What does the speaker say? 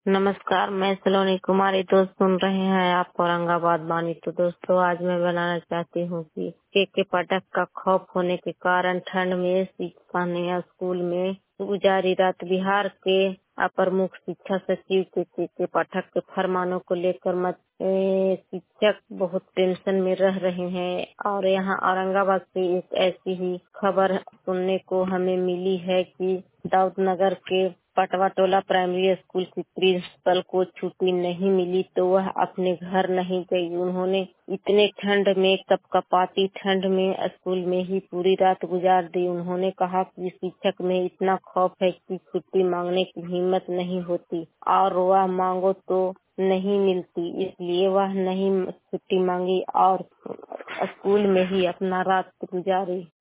नमस्कार, मैं सलोनी कुमारी। दोस्त सुन रहे हैं आप औरंगाबाद बानी। तो दोस्तों, आज मैं बनाना चाहती हूँ कि केक के पटक का खौफ होने के कारण ठंड में स्थानीय स्कूल में गुजारी रात बिहार के अपर मुख्य शिक्षा सचिव के केक के पटक के फरमानों को लेकर शिक्षक बहुत टेंशन में रह रहे हैं। और यहाँ औरंगाबाद से एक ऐसी ही खबर सुनने को हमें मिली है कि दाऊद नगर के पटवा टोला प्राइमरी स्कूल की प्रिंसिपल को छुट्टी नहीं मिली तो वह अपने घर नहीं गई। उन्होंने इतने ठंड में, कपकपाती ठंड में स्कूल में ही पूरी रात गुजार दी। उन्होंने कहा कि शिक्षक में इतना खौफ है कि छुट्टी मांगने की हिम्मत नहीं होती और वह मांगो तो नहीं मिलती, इसलिए वह नहीं छुट्टी मांगी और स्कूल में ही अपना रात गुजारी।